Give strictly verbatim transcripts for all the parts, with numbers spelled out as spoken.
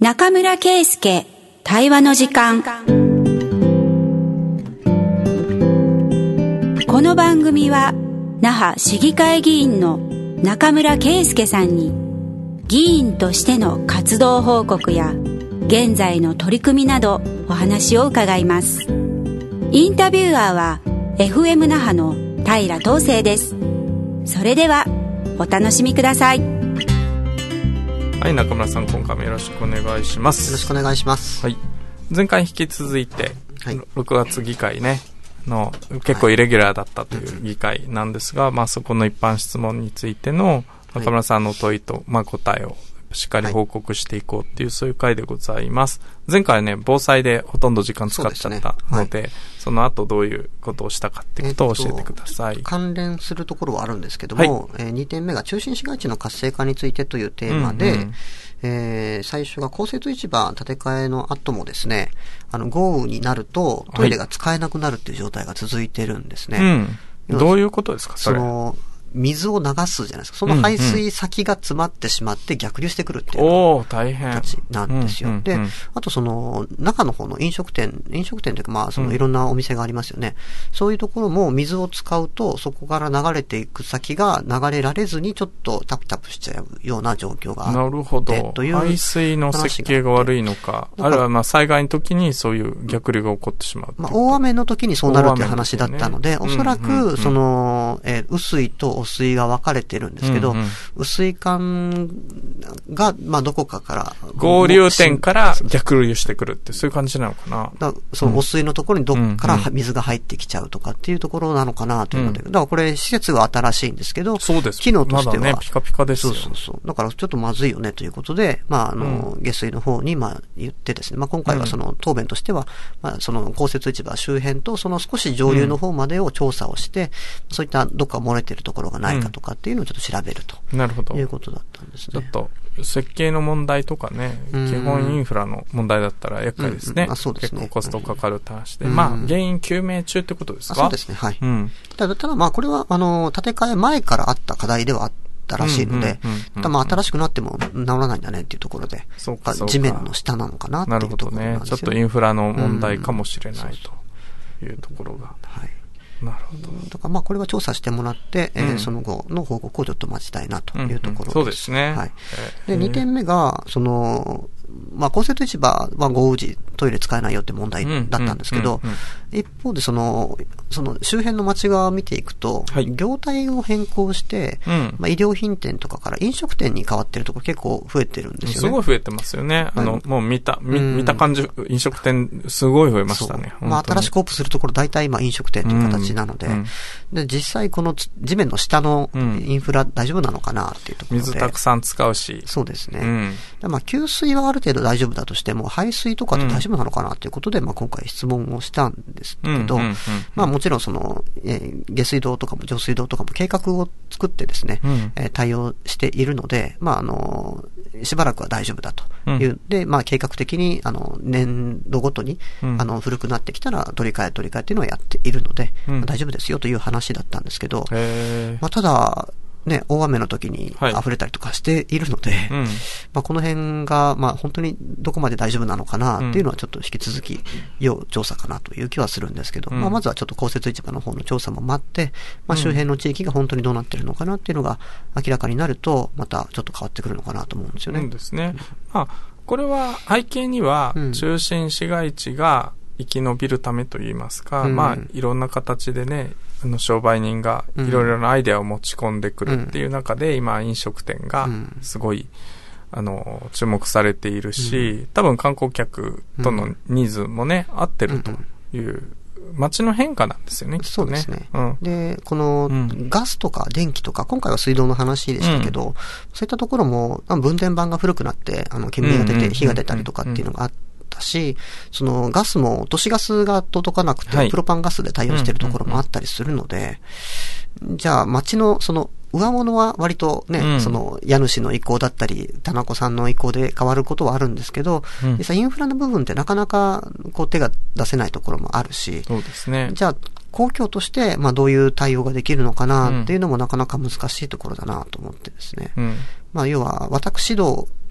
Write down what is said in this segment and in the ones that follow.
中村圭介対話の時間。この番組は那覇市議会議員の中村圭介さんに議員としての活動報告や現在の取り組みなどお話を伺います。インタビュアーは エフエム 那覇の平東成です。それではお楽しみください。 はい、中村さん、今回もよろしくお願いします。 よろしくお願いします。 はい、前回引き続いて、はい、ろくがつ議会ねの結構イレギュラーだったという議会なんですが、はい、まあそこの一般質問についての中村さんの問いと、まあ答えをしっかり報告していこうっていう、はい、そういう回でございます。前回はね、防災でほとんど時間使っちゃったの で, そ, で、ねはい、その後どういうことをしたかっていうことを教えてください。 えー、関連するところはあるんですけども、はい、えー、にてんめが中心市街地の活性化についてというテーマで、うんうん、えー、最初が公設市場建て替えの後もですね、あの豪雨になるとトイレが使えなくなるっていう状態が続いてるんですね。 うん、どういうことですかそれ。 その水を流すじゃないですか。その排水先が詰まってしまって逆流してくるっていう形なんですよ。で、あとその中の方の飲食店、飲食店というかまあそのいろんなお店がありますよね。うん、そういうところも水を使うとそこから流れていく先が流れられずにちょっとタプタプしちゃうような状況があって。 なるほど。という排水の設計が悪いのか、あるいはまあ災害の時にそういう逆流が起こってしまう。 まあ大雨の時にそうなるっていう話だったので、ね、おそらくその、えー、雨水と汚水が分かれてるんですけど、うんうん、雨水管が、まあ、どこかから、 合流点から逆流してくるって、そういう感じなのかな。 だその汚水のところにどこから水が入ってきちゃうとかっていうところなのかなというので、うん、だからこれ施設は新しいんですけど、 そうです。 機能としては、 まだね、ピカピカですよ。 そうそうそう。だからちょっとまずいよねということで、まあ、あの、うん、下水の方に、まあ、言ってですね、まあ、今回はその答弁としては、まあ、その公設市場周辺と、その少し上流の方までを調査をして、うん、そういったどっか漏れてるところがないかとかっていうのをちょっと調べると。 なるほど。 いうことだったんですね。 ちょっと、設計の問題とかね、基本インフラの問題だったら厄介ですね。うんうん、あ、そうですね。結構コストかかるって話で。うん、まあ、原因究明中ってことですか？ そうですね、はい。うん、ただ、ただまあ、これは、あの、建て替え前からあった課題ではあったらしいので、ただまあ、新しくなっても治らないんだねっていうところで、そうかそうか、地面の下なのかなっていうところなんですよね。なるほどね。ちょっとインフラの問題かもしれないというところが。はい。なるほど。 だからまあこれは調査してもらって、うん、えー、その後の報告をちょっと待ちたいなというところです。 うんうん、そうですね。 はい。で、にてんめが、その、まあ公設市場は豪雨時トイレ使えないよって問題だったんですけど、一方でその、その周辺の町側を見ていくと、はい、業態を変更して、うん、まあ、衣料品店とかから飲食店に変わってるところ結構増えてるんですよね。 すごい増えてますよね。あの、もう見た、見、見た感じ、飲食店すごい増えましたね。 まあ新しくオープンするところ大体今飲食店という形なので、うんうん、で実際この地面の下のインフラ大丈夫なのかなっていうところで。 水たくさん使うし。 そうですね。うん、でまあ給水はある程度大丈夫だとしても、排水とかって大丈夫なのかなということで、うん、まあ今回質問をしたんですけど、うんうんうんうん、まあもちろんその、えー、下水道とかも上水道とかも計画を作ってですね、うん、えー、対応しているので、まああの、しばらくは大丈夫だという、うん、で、まあ計画的に、あの、年度ごとに、うん、あの、古くなってきたら取り替え取り替えっていうのをやっているので、うん、まあ、大丈夫ですよという話だったんですけど、まあただ、ね、大雨の時に溢れたりとかしているので、はい、うん、まあこの辺が、まあ本当にどこまで大丈夫なのかなっていうのはちょっと引き続き要調査かなという気はするんですけど、うん、まあまずはちょっと公設市場の方の調査も待って、まあ周辺の地域が本当にどうなってるのかなっていうのが明らかになると、またちょっと変わってくるのかなと思うんですよね。 そうですね。まあこれは背景には中心市街地が生き延びるためといいますか、うん、まあいろんな形でね、あの商売人がいろいろなアイデアを持ち込んでくるっていう中で、うん、今飲食店がすごい、あの注目されているし、うん、多分観光客とのニーズもね、合ってるという街の変化なんですよね。 そうですね。うん、で、このガスとか電気とか、今回は水道の話でしたけど、うん、そういったところも分電盤が古くなってあの煙が出て火が出たりとかっていうのがあって、し、そのガスも都市ガスが届かなくて、はい、プロパンガスで対応しているところもあったりするので、うんうんうん、じゃあ街のその上物は割とね、うん、その家主の意向だったり、田中さんの意向で変わることはあるんですけど、うん、実際インフラの部分ってなかなかこう手が出せないところもあるし、 そうですね。 じゃあ公共としてまあどういう対応ができるのかなっていうのもなかなか難しいところだなと思ってですね。うん、まあ要は私ど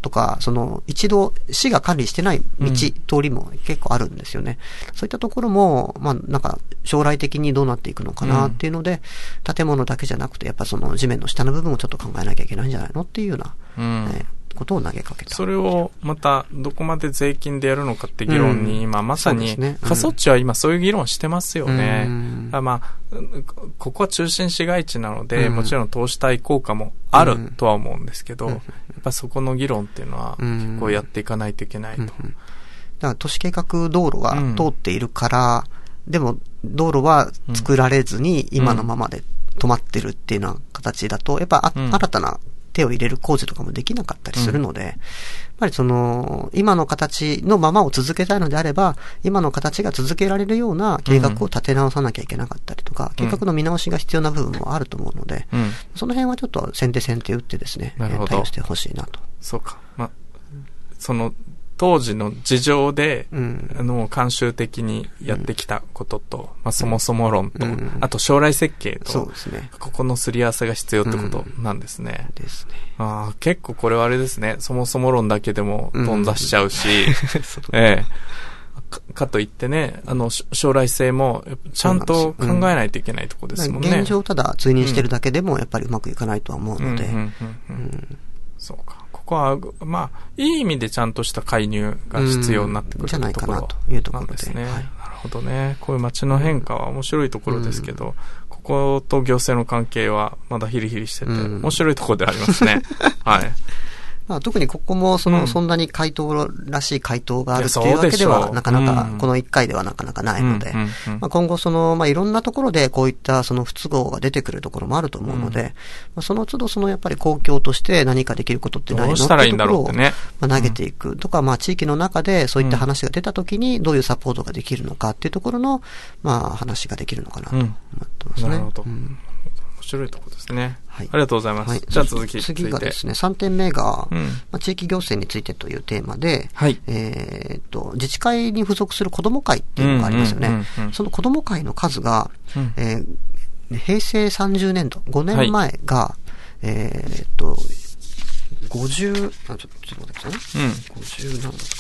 とか、その、一度市が管理してない道、うん、通りも結構あるんですよね。そういったところも、まあ、なんか、将来的にどうなっていくのかなっていうので、うん、建物だけじゃなくて、やっぱその地面の下の部分をちょっと考えなきゃいけないんじゃないのっていうような、うんね、ことを投げかけた。 それをまたどこまで税金でやるのかって議論に今、うん、まさに、ねうん、過疎地は今そういう議論してますよね。うん、まあ、ここは中心市街地なので、うん、もちろん投資対効果もあるとは思うんですけど、うん、やっぱそこの議論っていうのは結構やっていかないといけないと。うんうん、だから都市計画道路が通っているから、うん、でも道路は作られずに今のままで止まってるっていうような形だと、やっぱ、うん、新たな手を入れる工事とかもできなかったりするので、うん、やっぱりその、今の形のままを続けたいのであれば、今の形が続けられるような計画を立て直さなきゃいけなかったりとか、うん、計画の見直しが必要な部分もあると思うので、うん、その辺はちょっと先手先手打ってですね、対応してほしいなと。 そうか。ま、その、当時の事情で、うん、あの、慣習的にやってきたことと、うん、まあ、そもそも論と、うん、あと将来設計と、 そうですね。 ここのすり合わせが必要ってことなんですね。 うん、ですね。 ああ、結構これはあれですね。そもそも論だけでも頓挫しちゃうし、うん、ええか。かといってね、あの、将来性も、ちゃんと考えないといけないところですもんね。 うん、現状ただ追認してるだけでも、やっぱりうまくいかないとは思うので。 そうか。ここは、まあ、いい意味でちゃんとした介入が必要になってくるところなんですね。じゃないかなというところですね。はい、なるほどね。こういう街の変化は面白いところですけど、うん、ここと行政の関係はまだヒリヒリしてて、うん、面白いところでありますね。はい。 まあ、特にここもその、うん、そんなに回答らしい回答があるっていうわけではなかなか、うん、このいっかいではなかなかないので、うんうんうんまあ、今後その、まあ、いろんなところでこういったその不都合が出てくるところもあると思うので、うんまあ、その都度そのやっぱり公共として何かできることってないのっていうところをまあ投げていくとか、まあ、地域の中でそういった話が出たときにどういうサポートができるのかっていうところの、まあ、話ができるのかなと思ってますね。 なるほど。うん面白いところですね。はい。ありがとうございます。はい、じゃあ続き。 次がですね、さんてんめが、うんまあ、地域行政についてというテーマで、はい。えっと、自治会に付属する子ども会っていうのがありますよね。うんうんうんうん、その子ども会の数が、うんえー、平成さんじゅうねんど、ごねんまえが、はい、えー、っと、ごじゅう、あ、ちょっと、ちょっと待ってくださいね。うん。ごじゅうなんだったかな。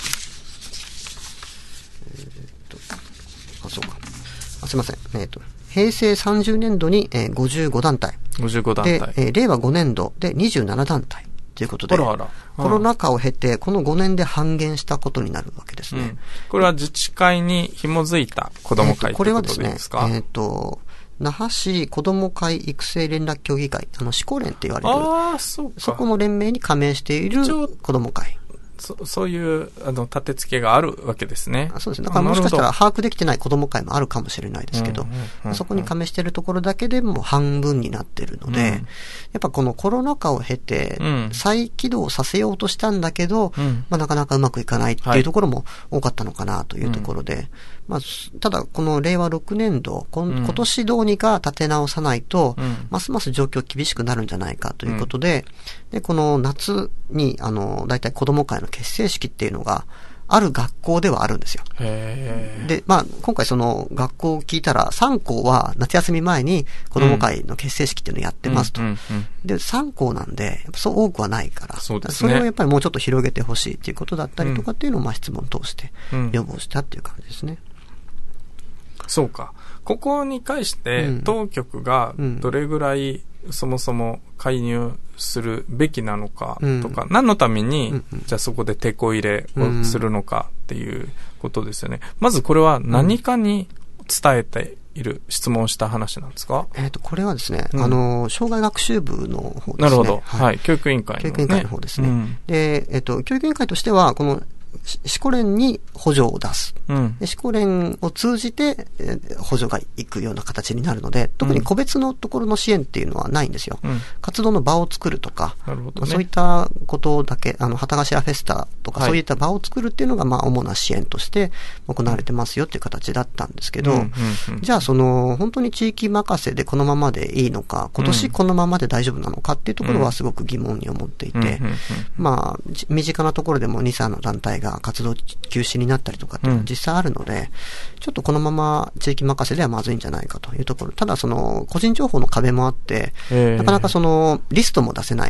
えー、っと、あ、そうか。あ、すいません。えー、っと、平成さんじゅうねんどに、えー、ごじゅうごだんたい。 ごじゅうごだんたい。 で、えー、令和ごねんどでにじゅうななだんたいということで、あらあらコロナ禍を経て、このごねんで半減したことになるわけですね。うん、 これは自治会に紐づいた子ども会ってことですか？ これはですね、えっ、ー、と、那覇市子ども会育成連絡協議会、あの、市公連って言われる、 あそうかそこの連盟に加盟している子ども会。 そ, そういう、あの、立て付けがあるわけですね。 あそうですね。だからもしかしたら把握できてない子ども会もあるかもしれないですけど、うんうんうんうん、そこに加盟しているところだけでも半分になっているので、うん、やっぱこのコロナ禍を経て、再起動させようとしたんだけど、うん、まあなかなかうまくいかないっていうところも多かったのかなというところで、はい、まあ、ただこの令和ろくねんど、今年どうにか立て直さないと、うん、ますます状況厳しくなるんじゃないかということで、うん、で、この夏に、あの、だいたい子ども会の結成式っていうのがある学校ではあるんですよ。 へで、まあ、今回その学校を聞いたらさん校は夏休み前に子ども会の結成式っていうのをやってますと。うんうんうん、で、さん校なんで、やっぱそう多くはないから、そうですね、それをやっぱりもうちょっと広げてほしいっていうことだったりとかっていうのをまあ質問を通して要望したっていう感じですね。 うん、そうか。ここに関して当局がどれぐらいそもそも介入するべきなのかとか、うん、何のために、うんうん、じゃあそこでテこ入れをするのかっていうことですよね。まずこれは何かに伝えている質問をした話なんですか？ えっと、これはですね、うん、あの、障害学習部の方ですね。 なるほど。はい。はい、教育委員会の、ね。 教育委員会の方ですね。うん、で、えっと、教育委員会としては、この、市公連に補助を出す。うん、市公連を通じて、えー、補助がいくような形になるので、特に個別のところの支援っていうのはないんですよ。うん、活動の場を作るとか、なるほどね、そういったことだけ、あの、旗頭フェスタとか、はい、そういった場を作るっていうのが、まあ、主な支援として行われてますよっていう形だったんですけど、うんうんうん、じゃあ、その、本当に地域任せでこのままでいいのか、今年このままで大丈夫なのかっていうところはすごく疑問に思っていて、うんうんうんうん、まあ、身近なところでもに、さんの団体が活動休止になったりとかっていうのは実際あるので、うん、ちょっとこのまま地域任せではまずいんじゃないかというところ。ただその個人情報の壁もあって、なかなかそのリストも出せない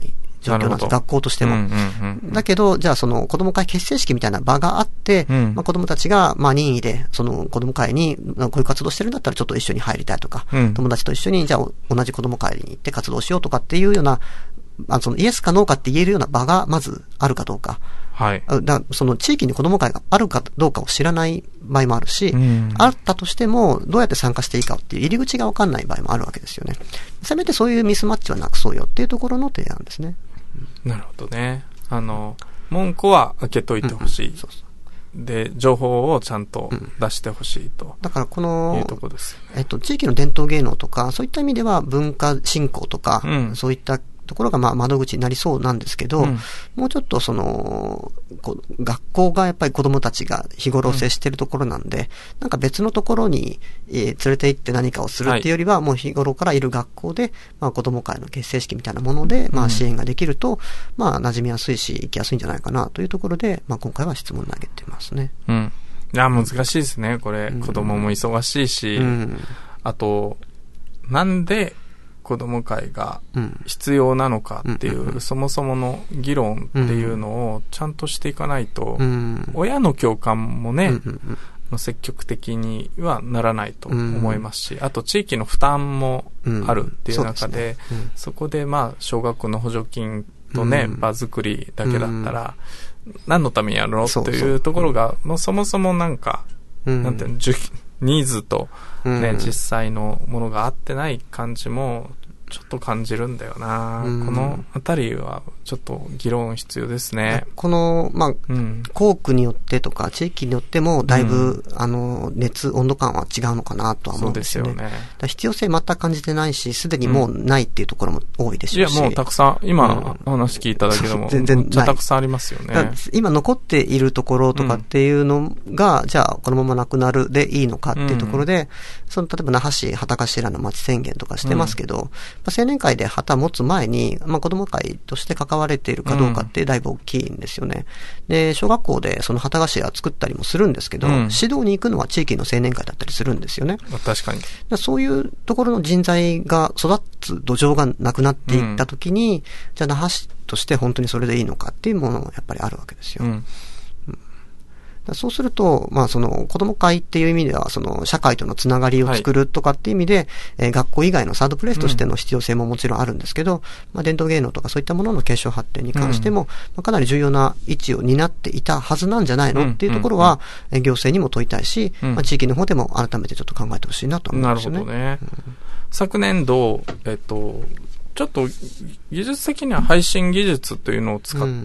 状況なんです。学校としても。うんうんうん、だけど、じゃあその子供会結成式みたいな場があって、うん、まあ、子供たちが、まあ、任意で、その子供会に、こういう活動してるんだったらちょっと一緒に入りたいとか、うん、友達と一緒に、じゃあ同じ子供会に行って活動しようとかっていうような、あのそのイエスかノーかって言えるような場がまずあるかどうか。はい。だその地域に子供会があるかどうかを知らない場合もあるし、うん、あったとしてもどうやって参加していいかっていう入り口がわかんない場合もあるわけですよね。せめてそういうミスマッチはなくそうよっていうところの提案ですね。 うん、なるほどね。あの、門戸は開けといてほしい。うんうん、そうそうで、情報をちゃんと出してほしいと、うん。だからこの、いうとこですよね。 えっと、地域の伝統芸能とか、そういった意味では文化振興とか、うん、そういったところがまあ窓口になりそうなんですけど、うん、もうちょっとその、こ学校がやっぱり子供たちが日頃接しているところなんで、うん、なんか別のところに、えー、連れて行って何かをするっていうよりは、はい、もう日頃からいる学校で、まあ子供会の結成式みたいなもので、まあ支援ができると、うん、まあ馴染みやすいし、行きやすいんじゃないかなというところで、まあ今回は質問投げてますね。 うん。いや、難しいですね、これ。うん、子供も忙しいし、うん、あと、なんで、子供会が必要なのかっていう、うん、そもそもの議論っていうのをちゃんとしていかないと、うん、親の共感もね、うんうん、積極的にはならないと思いますし、うん、あと地域の負担もあるっていう中で、うん そ, でねうん、そこでまあ小学校の補助金とね、うん、場作りだけだったら、うん、何のためにやるのっていうところが、もうそもそもなんか、うん、なんていうの、ニーズとね、うん、実際のものが合ってない感じもちょっと感じるんだよな、うん、このあたりはちょっと議論必要ですね。 この、まあ、うん、校区によってとか地域によってもだいぶ、うん、あの、熱、温度感は違うのかなとは思うんですよね。そうですよね。だ必要性全く感じてないし、すでにもうないっていうところも多いでしょうし。 いや、もうたくさん、今、お話聞いただけでも、全然めっちゃたくさんありますよね。 今残っているところとかっていうのが、うん、じゃあこのままなくなるでいいのかっていうところで、うん、その、例えば那覇市旗頭の町宣言とかしてますけど、うん、まあ、青年会で旗持つ前に、まあ、子供会として関われているかどうかってだいぶ大きいんですよね。うん、で、小学校でその旗頭作ったりもするんですけど、うん、指導に行くのは地域の青年会だったりするんですよね。 確かに。 そういうところの人材が育つ土壌がなくなっていったときに、うん、じゃあ那覇市として本当にそれでいいのかっていうものもやっぱりあるわけですよ。うんそうすると、まあその子供会っていう意味では、その社会とのつながりを作るとかっていう意味で、はい、えー、学校以外のサードプレイスとしての必要性ももちろんあるんですけど、うん、まあ伝統芸能とかそういったものの継承発展に関しても、うん、まあ、かなり重要な位置を担っていたはずなんじゃないの、うん、っていうところは、うん、行政にも問いたいし、うん、まあ地域の方でも改めてちょっと考えてほしいなと思うんですよね。 なるほどね。うん、昨年度、えっと、ちょっと技術的には配信技術というのを使った、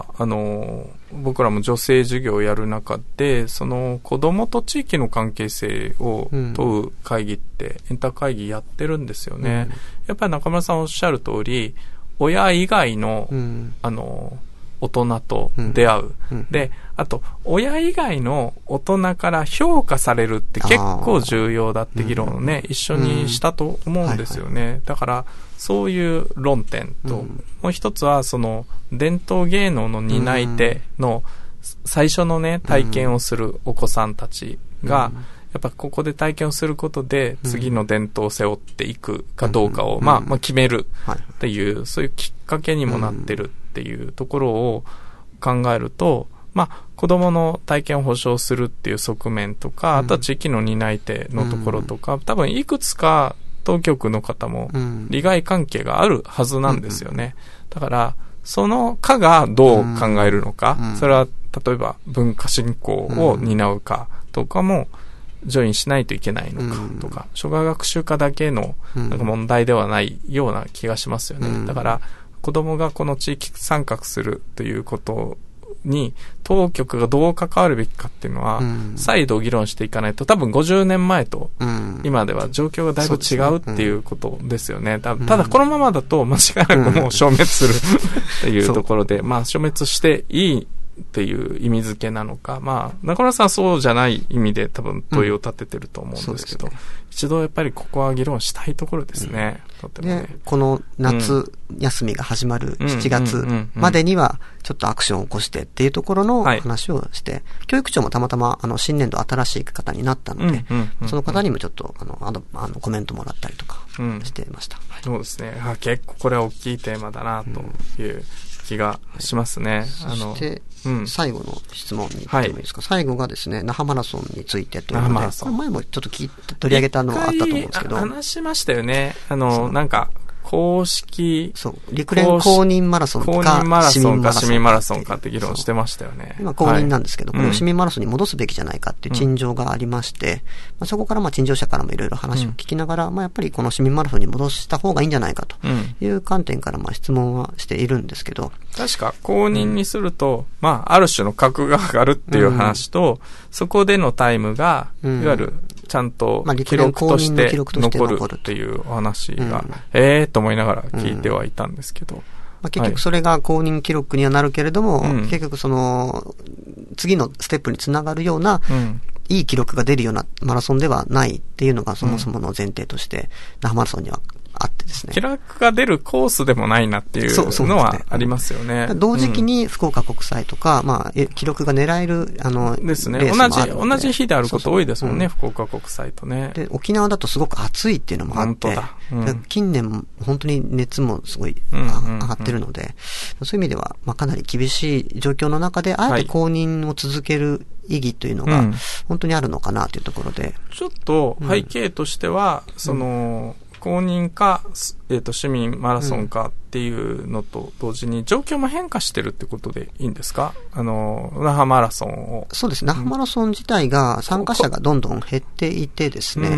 うん、あの、僕らも女性授業をやる中で、その子供と地域の関係性を問う会議って、エンター会議やってるんですよね。うん、やっぱり中村さんおっしゃる通り、親以外の、うん、あの、大人と出会う、うん。で、あと、親以外の大人から評価されるって結構重要だって議論をね、一緒にしたと思うんですよね。はいはい、だから、そういう論点と、うん、もう一つは、その、伝統芸能の担い手の最初のね、体験をするお子さんたちが、うん、やっぱここで体験をすることで、次の伝統を背負っていくかどうかを、うん、まあ、まあ決めるっていう、はい、そういうきっかけにもなってるっていうところを考えると、まあ、子供の体験を保障するっていう側面とか、あとは地域の担い手のところとか、多分いくつか当局の方も利害関係があるはずなんですよね。だから、その課がどう考えるのか、それは例えば文化振興を担うかとかもジョインしないといけないのかとか、諸外学習科だけのなんか問題ではないような気がしますよね。だから子供がこの地域参画するということに当局がどう関わるべきかっていうのは、再度議論していかないと、多分ごじゅうねんまえと今では状況がだいぶ違うっていうことですよね。ただこのままだと間違いなくもう消滅するっていうところで、まあ消滅していいっていう意味付けなのか、まあ、中村さんはそうじゃない意味で多分問いを立ててると思うんですけど、うんね、一度やっぱりここは議論したいところですね。うん、とてもね。 で、この夏休みが始まるしちがつまでにはちょっとアクションを起こしてっていうところの話をして、はい、教育長もたまたまあの新年度新しい方になったので、うんうんうんうん、その方にもちょっとあのあのあのコメントもらったりとかしてました。 うん、そうですね。あ、結構これは大きいテーマだなという気がしますね。 うん、あのそしてうん、最後の質問に行ってもいいですか、はい、最後がですね、那覇マラソンについてというので、これ前もちょっと聞いて取り上げたのがあったと思うんですけど。 話しましたよね。あの、なんか、公式、 そう、陸連公認マラソンか、 公認マラソンか市民マラソンかって議論してましたよね。 今公認なんですけど、はい、これを市民マラソンに戻すべきじゃないかっていう陳情がありまして、うん、まあ、そこからまあ陳情者からもいろいろ話を聞きながら、うん、まあやっぱりこの市民マラソンに戻した方がいいんじゃないかという観点からまあ質問はしているんですけど。 確か公認にすると、うん、まあある種の格が上がるっていう話と、うん、そこでのタイムが、いわゆるちゃんと記録として残るっていうお話が、うん、ええーと思いながら聞いてはいたんですけど。うん、まあ、結局それが公認記録にはなるけれども、はい、結局その、次のステップにつながるような、うん、いい記録が出るようなマラソンではないっていうのがそもそもの前提として、那覇マラソンにはあってですね。 記録が出るコースでもないなっていうのはありますよね。 同時期に福岡国際とか、まあ、記録が狙える、あの、 ですね。同じ、同じ日であること多いですもんね、そうそう、うん、福岡国際とね。 で、沖縄だとすごく暑いっていうのもあって、本当だ、うん、近年本当に熱もすごい上がってるので、うんうんうん、そういう意味では、まあ、かなり厳しい状況の中で、あえて公認を続ける意義というのが、本当にあるのかなというところで。 うん、ちょっと背景としては、うん、その、公認か、えっと、市民マラソンかっていうのと同時に状況も変化してるってことでいいんですか？あの、那覇マラソンを。 そうです。那覇マラソン自体が参加者がどんどん減っていてですね。うん、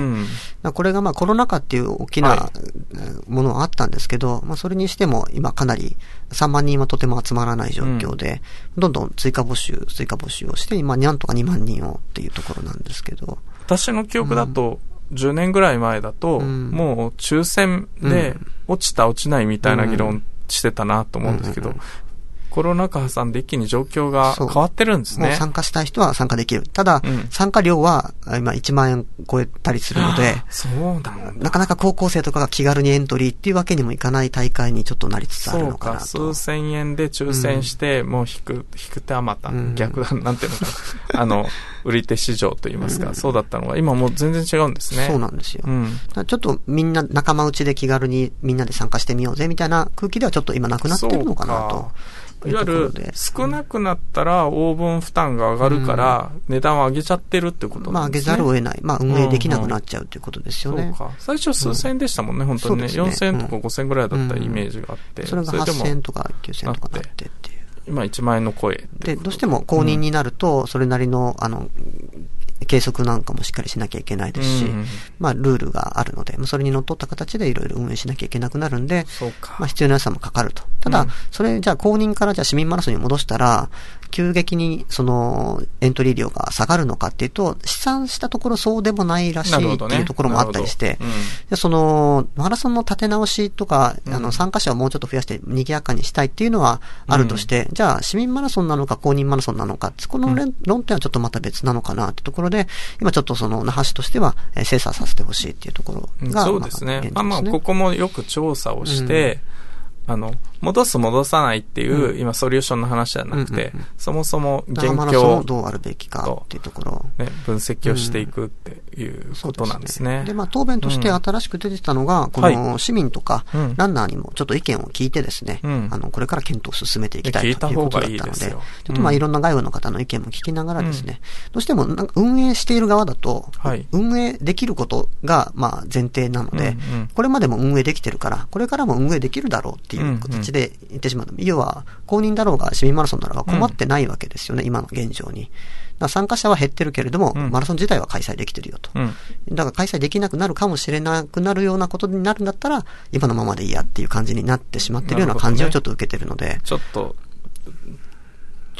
これがまあコロナ禍っていう大きなものはあったんですけど、はい、まあそれにしても今かなりさんまんにんはとても集まらない状況で、うん、どんどん追加募集、追加募集をして、今なんとかにまんにんをっていうところなんですけど。 私の記憶だと、うんじゅうねんぐらい前だと、うん、もう抽選で落ちた落ちないみたいな議論してたなと思うんですけど、うんうんうん、コロナ禍挟んで一気に状況が変わってるんですね。 もう参加したい人は参加できる。ただ、うん、参加料は今いちまんえん超えたりするので、 そうだなかなか高校生とかが気軽にエントリーっていうわけにもいかない大会にちょっとなりつつあるのかなと。 そうか、数千円で抽選して、うん、もう引く、引く手あまた、うん、逆だ、なんていうのかな。あの、売り手市場といいますか、うん、そうだったのが今もう全然違うんですね。 そうなんですよ。うん、ちょっとみんな仲間内で気軽にみんなで参加してみようぜみたいな空気ではちょっと今なくなってるのかなと。 いわゆる少なくなったら応分負担が上がるから値段を上げちゃってるってことなんですね。 まあ上げざるを得ない。まあ運営できなくなっちゃうっていうことですよね。 うんうん、そうか。最初数千円でしたもんね、うん、本当にね。ねよんせんえんとかごせんえんぐらいだったイメージがあって。うん、 それがはっせんえんとかきゅうせんえんとかなってっていう。 今いちまんえんの声。 で、どうしても公認になると、それなりの、あの、計測なんかもしっかりしなきゃいけないですし、うん、まあルールがあるので、まあ、それにのっとった形でいろいろ運営しなきゃいけなくなるんで、 そうか、 まあ必要な予算もかかると。ただ、うん、それじゃあ公認からじゃあ市民マラソンに戻したら、急激にそのエントリー料が下がるのかっていうと、試算したところそうでもないらしいっていうところもあったりして、うん、でそのマラソンの立て直しとか、うん、あの参加者をもうちょっと増やして賑やかにしたいっていうのはあるとして、うん、じゃあ市民マラソンなのか公認マラソンなのか、この論点はちょっとまた別なのかなってところで、今ちょっとその那覇市としては精査させてほしいっていうところが、 うん、そうですね。まあ、まあまあここもよく調査をして、うん、あの戻す戻さないっていう、うん、今ソリューションの話じゃなくて、うんうんうん、そもそも現況をどうあるべきかっていうところ、 ね、分析をしていくっていうことなんですね。うん、 で、まあ答弁として新しく出てきたのが、うん、この市民とかランナーにもちょっと意見を聞いてですね、うん、あのこれから検討を進めていきたいということだったので、ちょっとまあいろんな外部の方の意見も聞きながらですね、うん、どうしてもなんか運営している側だと、はい、運営できることがまあ前提なので、うんうん、これまでも運営できてるから、これからも運営できるだろうっていう形で言ってしまう。要は、公認だろうが市民マラソンだろうが困ってないわけですよね、うん、今の現状に。だから参加者は減ってるけれども、うん、マラソン自体は開催できてるよと、うん。だから開催できなくなるかもしれなくなるようなことになるんだったら、今のままでいいやっていう感じになってしまってるような感じをちょっと受けてるので。 ね、ちょっと、ちょっ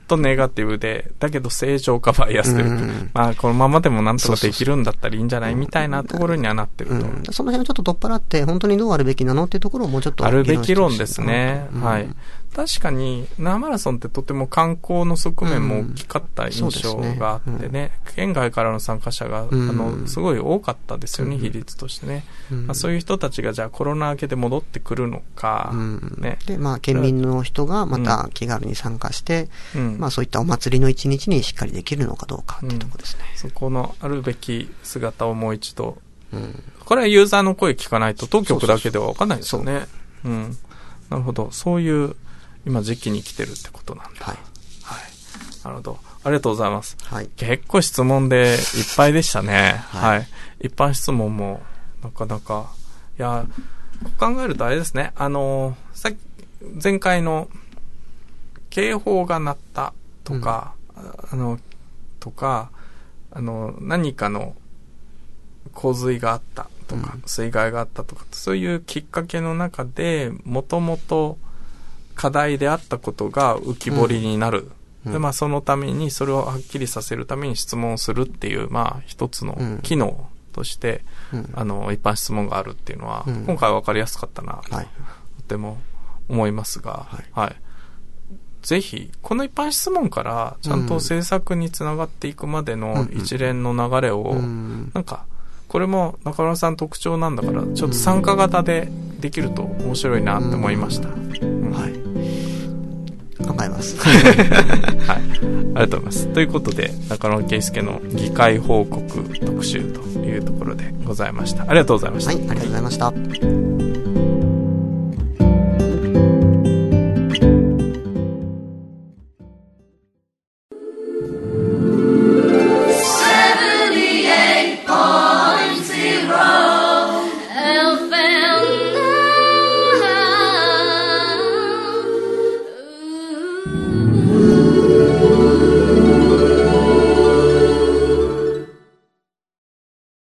とネガティブで、だけど正常化バイアスという、うん、まあこのままでもなんとかできるんだったらいいんじゃないみたいなところにはなってると、うんうん、その辺をちょっと取っ払って本当にどうあるべきなのっていうところをもうちょっとあるべき論ですね、うん、はい。確かに那覇マラソンってとても観光の側面も大きかった印象があってね、うんねうん、県外からの参加者が、うん、あのすごい多かったですよね、うん、比率としてね、うんまあ、そういう人たちがじゃあコロナ明けで戻ってくるのか、うんね、 でまあ県民の人がまた気軽に参加して、うんまあ、そういったお祭りの一日にしっかりできるのかどうかっていうところですね、 うん、そこのあるべき姿をもう一度、うん、これはユーザーの声聞かないと当局だけでは分かんないですよね。うん、なるほど、そういう今時期に来てるってことなんだ。はい。はい。なるほど。ありがとうございます。はい。結構質問でいっぱいでしたね。はい。はい、一般質問もなかなか、いや、考えるとあれですね。あの、さっき、前回の警報が鳴ったとか、うん、あの、とか、あの、何かの洪水があったとか、うん、水害があったとか、そういうきっかけの中で、もともと課題であったことが浮き彫りになる。うん、で、まあそのために、それをはっきりさせるために質問するっていう、まあ一つの機能として、うん、あの、一般質問があるっていうのは、うん、今回はわかりやすかったなと、はい、とても思いますが、はい。はい、ぜひ、この一般質問からちゃんと政策につながっていくまでの一連の流れを、うん、なんか、これも中村さん特徴なんだから、ちょっと参加型でできると面白いなって思いました。うんうん、はい。 考えます。 はい。ありがとうございます。ということで、中野圭介の議会報告特集というところでございました。ありがとうございました。 はい、ありがとうございました。